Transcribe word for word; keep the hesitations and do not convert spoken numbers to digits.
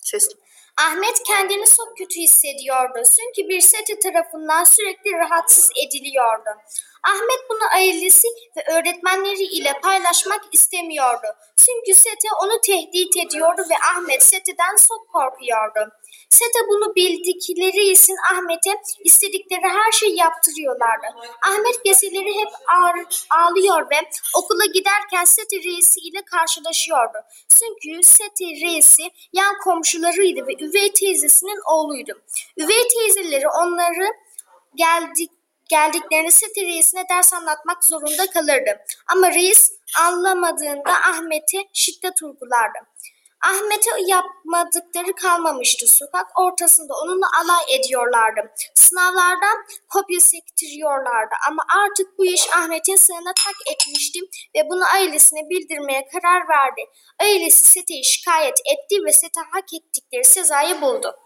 Ses. Ahmet kendini çok kötü hissediyordu. Çünkü bir Seti tarafından sürekli rahatsız ediliyordu. Ahmet bunu ailesi ve öğretmenleri ile paylaşmak istemiyordu. Çünkü Seti onu tehdit ediyordu ve Ahmet Seti'den çok korkuyordu. Seti bunu bildikleri için Ahmet'e istedikleri her şeyi yaptırıyorlardı. Ahmet geceleri hep ağır, ağlıyor ve okula giderken Seti reisi ile karşılaşıyordu. Çünkü Seti reisi yan komşularıydı ve üvey teyzesinin oğluydu. Üvey teyzeleri onları geldik geldiklerinde Seti reisine ders anlatmak zorunda kalırdı. Ama reis anlamadığında Ahmet'e şiddet uygulardı. Ahmet'e yapmadıkları kalmamıştı. Sokak ortasında onunla alay ediyorlardı. Sınavlardan kopya sektiriyorlardı. Ama artık bu iş Ahmet'in sırrına tak etmişti ve bunu ailesine bildirmeye karar verdi. Ailesi Seti'yi şikayet etti ve Seti hak ettikleri cezayı buldu.